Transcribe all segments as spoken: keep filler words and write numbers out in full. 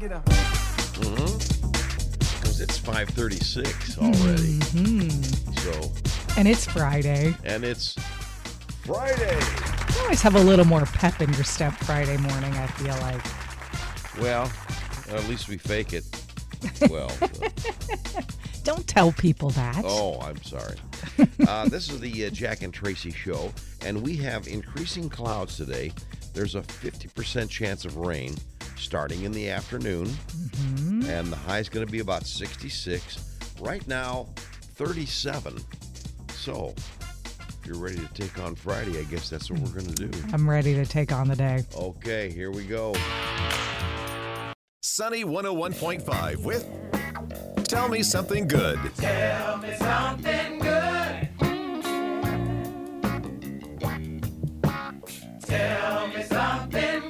Get up. Mm-hmm. Because it's five thirty-six already. Mm-hmm. So. And it's Friday. And it's Friday. You always have a little more pep in your step Friday morning, I feel like. Well, at least we fake it. Well. uh, Don't tell people that. Oh, I'm sorry. uh, this is the uh, Jack and Tracy Show, and we have increasing clouds today. There's a fifty percent chance of rain starting in the afternoon, mm-hmm. and the high is going to be about sixty-six. Right now, thirty-seven. So, if you're ready to take on Friday, I guess that's what we're going to do. I'm ready to take on the day. Okay, here we go. Sunny one oh one point five with Tell Me Something Good. Tell me something good. Tell me something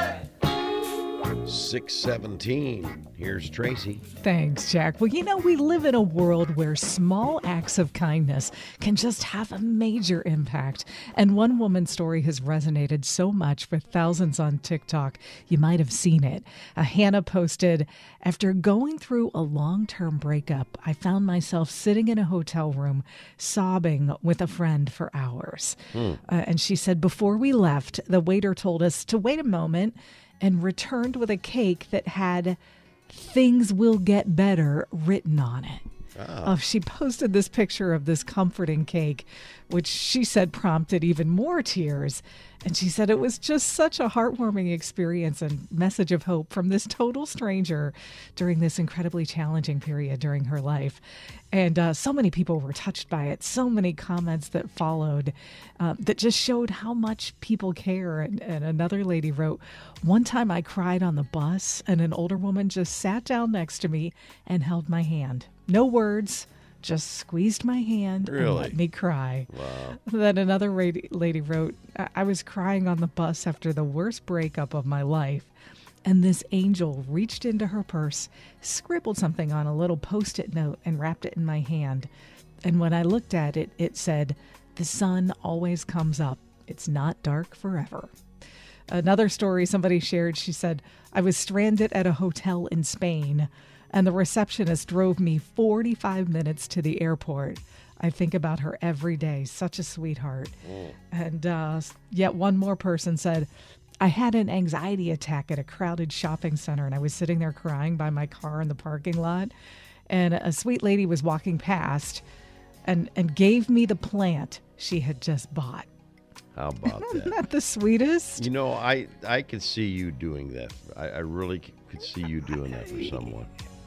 good. six seventeen. Here's Tracy. Thanks, Jack. Well, you know, we live in a world where small acts of kindness can just have a major impact. And one woman's story has resonated so much with thousands on TikTok. You might have seen it. Uh, Hannah posted, after going through a long-term breakup, I found myself sitting in a hotel room sobbing with a friend for hours. Hmm. Uh, and she said, before we left, the waiter told us to wait a moment and returned with a cake that had "Things Will Get Better" written on it. Oh. Uh, she posted this picture of this comforting cake, which she said prompted even more tears. And she said it was just such a heartwarming experience and message of hope from this total stranger during this incredibly challenging period during her life. And uh, so many people were touched by it. So many comments that followed uh, that just showed how much people care. And, and another lady wrote, one time I cried on the bus and an older woman just sat down next to me and held my hand. No words, just squeezed my hand really? and let me cry. Wow. Then another lady, lady wrote, I was crying on the bus after the worst breakup of my life. And this angel reached into her purse, scribbled something on a little Post-it note and wrapped it in my hand. And when I looked at it, it said, the sun always comes up. It's not dark forever. Another story somebody shared, she said, I was stranded at a hotel in Spain, and the receptionist drove me forty-five minutes to the airport. I think about her every day. Such a sweetheart. Mm. And uh, yet one more person said, I had an anxiety attack at a crowded shopping center, and I was sitting there crying by my car in the parking lot. And a sweet lady was walking past and, and gave me the plant she had just bought. How about that? Isn't that the sweetest? You know, I, I could see you doing that. I, I really could see you doing that for someone.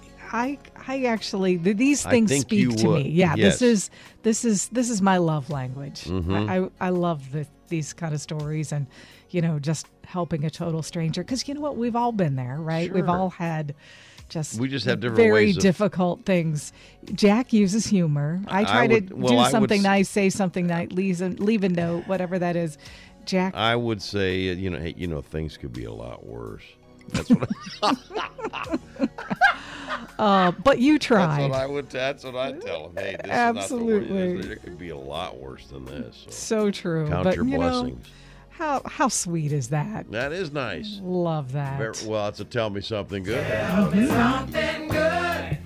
I I actually these things think speak you to would. me. Yeah, Yes. this is this is this is my love language. Mhm. I, I I love the, these kind of stories, and you know, just helping a total stranger, because you know what, we've all been there, right? We've Sure. all had just We just have different very ways of- difficult things. Jack uses humor. I I try would- to well, do I would something s- nice, say something nice, leave a, leave a note, whatever that is. Jack, I would say, uh, you know, hey, you know, things could be a lot worse. That's what I, uh, but you that's tried. what I would. That's what I tell them. Hey, this Absolutely. is not the way it is. It could be a lot worse than this. So So true. count but your you know, blessings. how how sweet is that? That is nice. Love that. Very, well, it's a tell me something good. Tell me something good.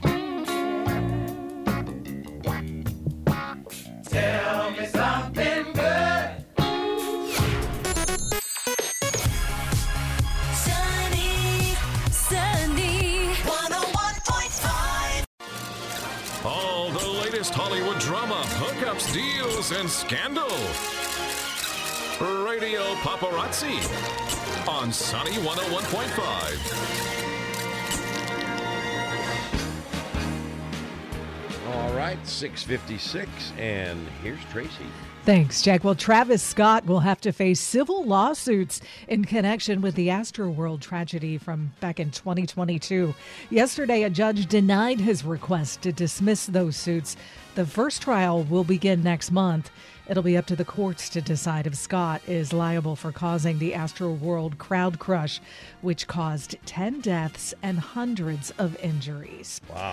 Tell me something good. Sunny, sunny, one oh one point five. All the latest Hollywood drama, hookups, deals, and scandal. Radio Paparazzi on Sunny one oh one point five. All right, six fifty-six, and here's Tracy. Thanks, Jack. Well, Travis Scott will have to face civil lawsuits in connection with the Astroworld tragedy from back in twenty twenty-two. Yesterday, a judge denied his request to dismiss those suits. The first trial will begin next month. It'll be up to the courts to decide if Scott is liable for causing the Astroworld crowd crush, which caused ten deaths and hundreds of injuries. Wow.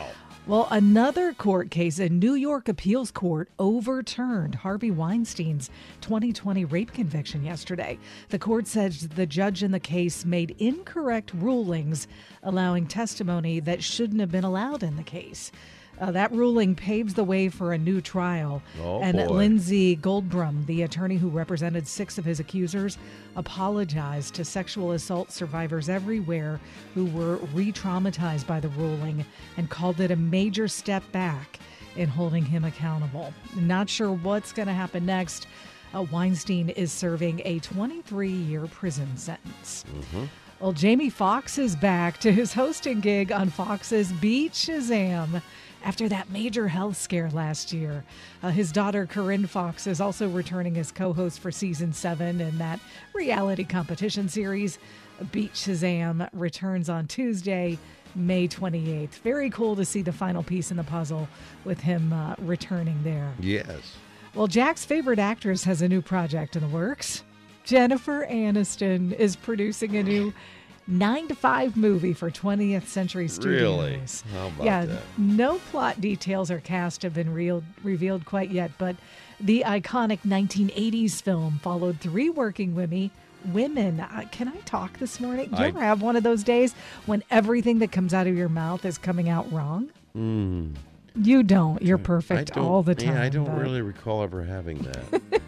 Well, another court case, a New York appeals court overturned Harvey Weinstein's twenty twenty rape conviction yesterday. The court said the judge in the case made incorrect rulings, allowing testimony that shouldn't have been allowed in the case. Uh, that ruling paves the way for a new trial. Oh, and boy. Lindsay Goldbrum, the attorney who represented six of his accusers, apologized to sexual assault survivors everywhere who were re-traumatized by the ruling and called it a major step back in holding him accountable. Not sure what's going to happen next. Uh, Weinstein is serving a twenty-three-year prison sentence. Mm-hmm. Well, Jamie Foxx is back to his hosting gig on Fox's Beat Shazam after that major health scare last year. Uh, his daughter, Corinne Foxx, is also returning as co-host for season seven in that reality competition series. Beat Shazam returns on Tuesday, May twenty-eighth. Very cool to see the final piece in the puzzle with him uh, returning there. Yes. Well, Jack's favorite actress has a new project in the works. Jennifer Aniston is producing a new nine to five movie for twentieth Century Studios. Really? How about yeah, that? no plot details or cast have been real, revealed quite yet, but the iconic nineteen eighties film followed three working women. Women, uh, can I talk this morning? Do you I- ever have one of those days when everything that comes out of your mouth is coming out wrong? Mm. You don't. You're I perfect don't- all the time. Yeah, I don't but- really recall ever having that.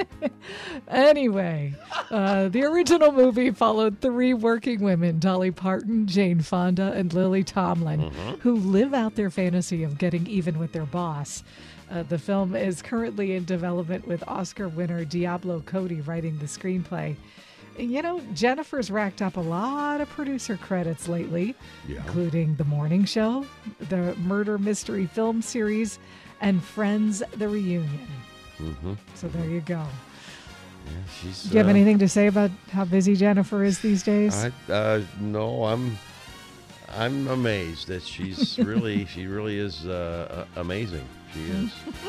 Anyway, uh, the original movie followed three working women, Dolly Parton, Jane Fonda, and Lily Tomlin, who live out their fantasy of getting even with their boss. Uh, the film is currently in development with Oscar winner Diablo Cody writing the screenplay. You know, Jennifer's racked up a lot of producer credits lately, Yeah. including The Morning Show, the murder mystery film series, and Friends, The Reunion. Mm-hmm. So there you go. Yeah, she's. Do you have uh, anything to say about how busy Jennifer is these days? I uh, no, I'm. I'm amazed that she's really. She really is uh, uh, amazing. She is.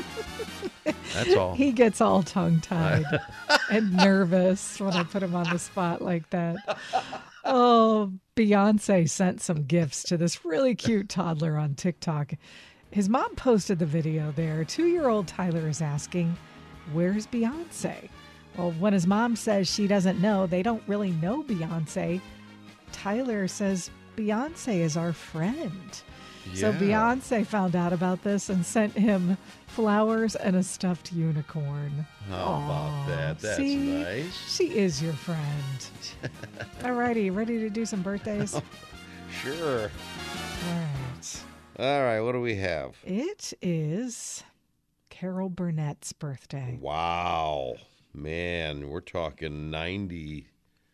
That's all. He gets all tongue-tied and nervous when I put him on the spot like that. Oh, Beyonce sent some gifts to this really cute toddler on TikTok. His mom posted the video there. Two-year-old Tyler is asking, "Where's Beyonce?" Well, when his mom says she doesn't know, they don't really know Beyonce. Tyler says, "Beyonce is our friend." So Yeah. Beyonce found out about this and sent him flowers and a stuffed unicorn. How about Aw, that? That's see? nice. She is your friend. All righty, ready to do some birthdays? All Sure. right. All right. What do we have? It is Carol Burnett's birthday. Wow, man, we're talking ninety,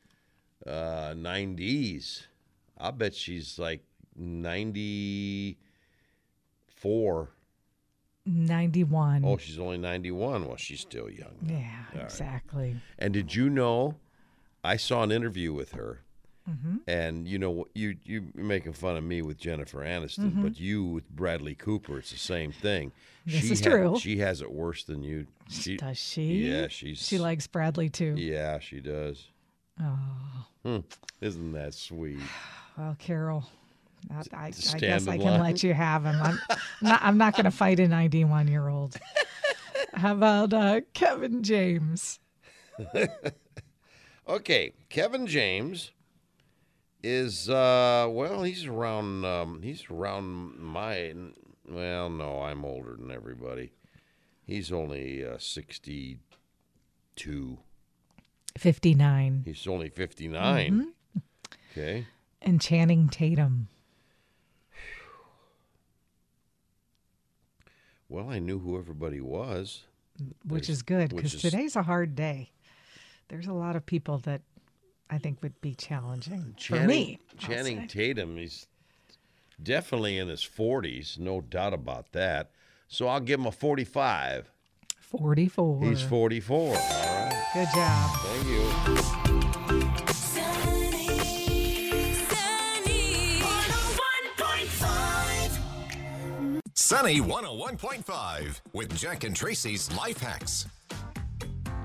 uh, nineties. I bet she's like ninety-four. ninety-one. Oh, she's only ninety-one. Well, she's still young. now. yeah, All right. exactly. And did you know? I saw an interview with her, Mm-hmm. and you know, you you you're making fun of me with Jennifer Aniston, Mm-hmm. but you with Bradley Cooper, it's the same thing. This she is ha- true. She has it worse than you. She, Does she? Yeah, she's. She likes Bradley too. Yeah, she does. Oh, Hmm. Isn't that sweet? well, Carol, I, I, I stand guess in I can line. let you have him. I'm not, I'm not going to fight a ninety-one-year-old. How about uh, Kevin James? Okay, Kevin James is uh well, he's around um he's around my well, no, I'm older than everybody. He's only uh, sixty-two. fifty-nine. He's only fifty-nine. Okay. And Channing Tatum. Well, I knew who everybody was. Which There's- is good which because is- today's a hard day. There's a lot of people that I think would be challenging for me. I'll Channing say. Tatum, he's definitely in his forties, no doubt about that. So I'll give him a forty-five. forty-four. He's forty-four. All right. Good job. Thank you. Sunny, Sunny, one oh one point five. Sunny one oh one point five with Jack and Tracy's Life Hacks.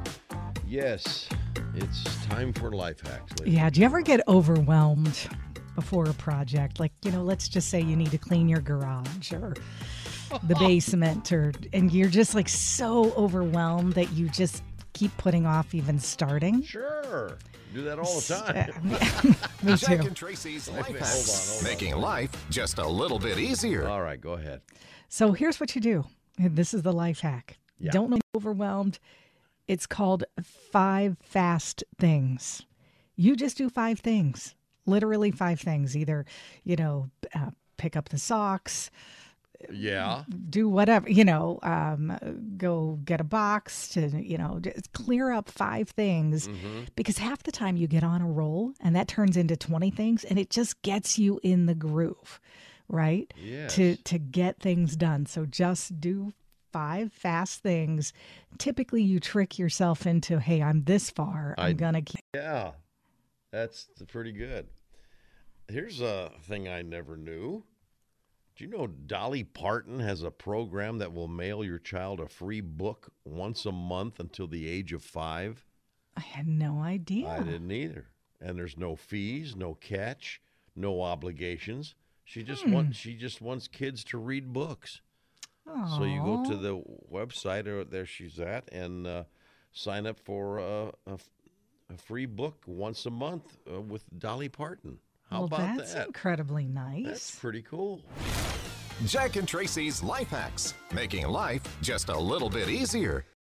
Yes, it's time for life hacks. ladies. Yeah. Do you ever get overwhelmed before a project. Like, you know, let's just say you need to clean your garage or the basement, or and you're just like so overwhelmed that you just keep putting off even starting. Sure. Do that all the Uh, time. Me Jack too. and Tracy's Hold Life on, Hacks, hold on. making life just a little bit easier. All right, go ahead. So here's what you do. And this is the life hack. Yeah. Don't get overwhelmed. It's called five fast things. You just do five things, literally five things. Either, you know, uh, pick up the socks, Yeah. do whatever, you know, um, go get a box to, you know, just clear up five things, because half the time you get on a roll and that turns into twenty things, and it just gets you in the groove, right? Yes. To, to get things done. So just do five fast things. Typically you trick yourself into, hey, I'm this far. I'm I- going to keep. Yeah. That's pretty good. Here's a thing I never knew. Do you know Dolly Parton has a program that will mail your child a free book once a month until the age of five? I had no idea. I didn't either. And there's no fees, no catch, no obligations. She just Hmm. wants she just wants kids to read books. So you go to Aw. the website, or there she's at, and uh, sign up for uh, a, f- a free book once a month uh, with Dolly Parton. How Well, about that's that? incredibly nice. That's pretty cool. Jack and Tracy's Life Hacks, making life just a little bit easier.